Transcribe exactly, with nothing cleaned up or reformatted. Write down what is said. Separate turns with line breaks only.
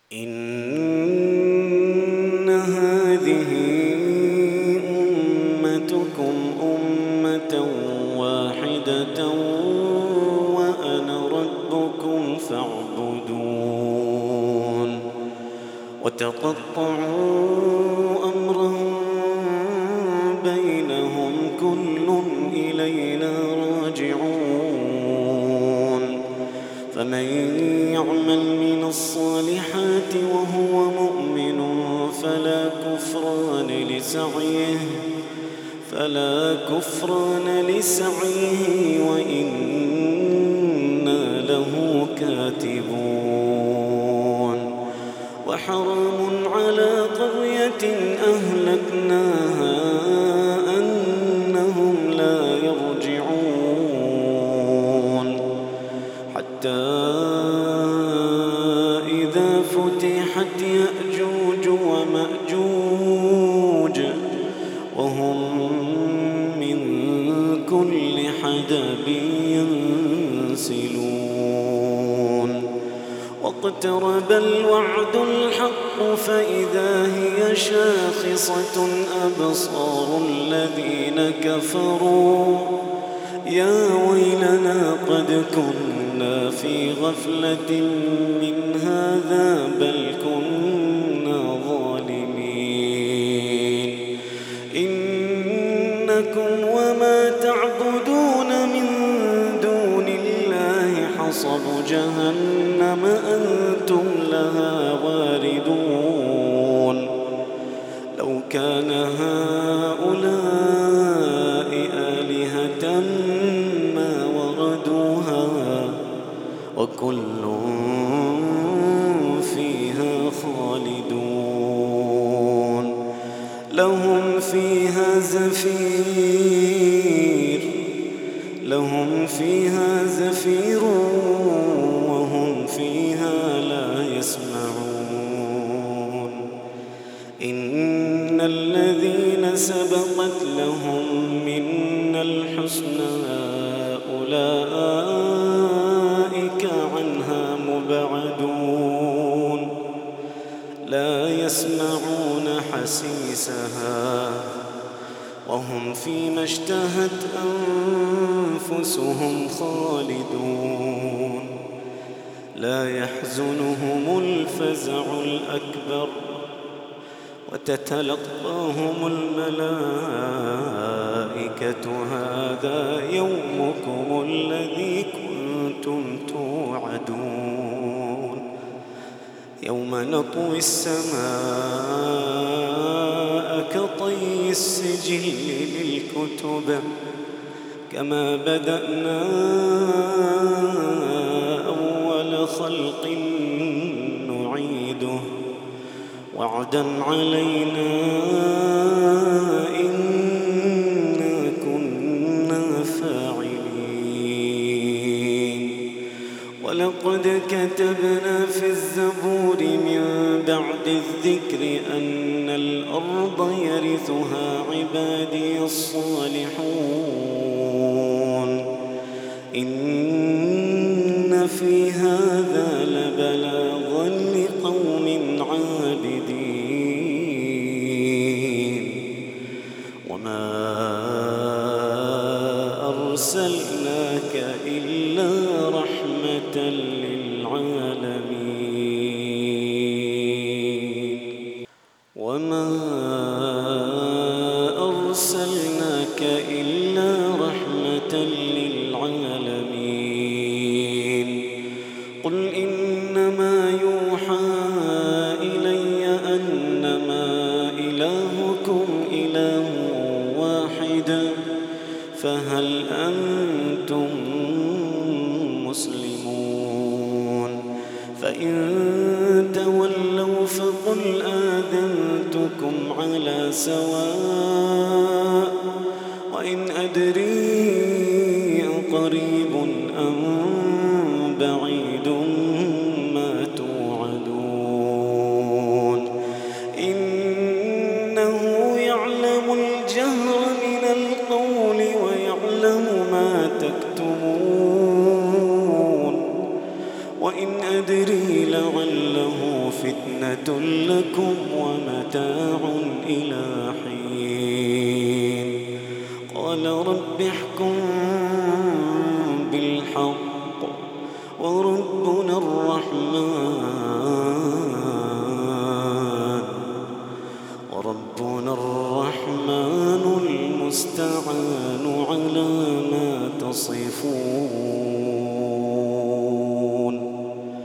إن هذه أمتكم أمة واحدة وأنا ربكم فاعبدون وتقطعوا أمرهم بينهم كل إلينا راجعون فمن يعمل من الصالحات وهو مؤمن فلا كفران لسعيه فلا كفران لسعيه وإنا له كاتبون وحرام على قرية أهلكناها أنهم لا يرجعون حتى إذا فتحت يأجوج ومأجوج وهم من كل حدب ينسلون واقترب الوعد الحق فإذا هي شاخصة أبصار الذين كفروا يا ويلنا قد كنا في غفلة من هذا بل كنا ظالمين إنكم وما تعبدون من دون الله حصب جهنم أنتم لها واردون لو كان هؤلاء آلهة ما وردوها وكل فيها خالدون لهم فيها زفير لهم فيها زفير وهم فيها لا يسمعون إن الذين سبقت لهم منا الحسنى أولئك عنها مبعدون لا يسمعون حسيسها وهم فيما اشتهت أنفسهم خالدون لا يحزنهم الفزع الأكبر وتتلقاهم الملائكة هذا يومكم الذي كنتم توعدون يوم نطوي السماء كطي السجل للكتب كما بدأنا أول خلق نعيده وعدا علينا إنا كنا فاعلين ولقد كتبنا في الزبور من بعد الذكر أن الأرض يرثها عبادي الصالحون إن في هذا لبلاغا لقوم عابدين وما أرسلناك إلا رحمة للعالمين وما أرسلناك إلا رحمة للعالمين قل إنما يوحى إلي أنما إلهكم إله واحد فهل أنتم مسلمون فإن تولوا فقل آذنتكم على سواء وإن أدري أقريب أم بعيد ما توعدون إنه يعلم الجهر من القول ويعلم ما تكتمون وإن أدري لعله فتنة زينة لكم ومتاع إلى حين قال رب احكم بالحق وربنا الرحمن وربنا الرحمن المستعان على ما تصفون.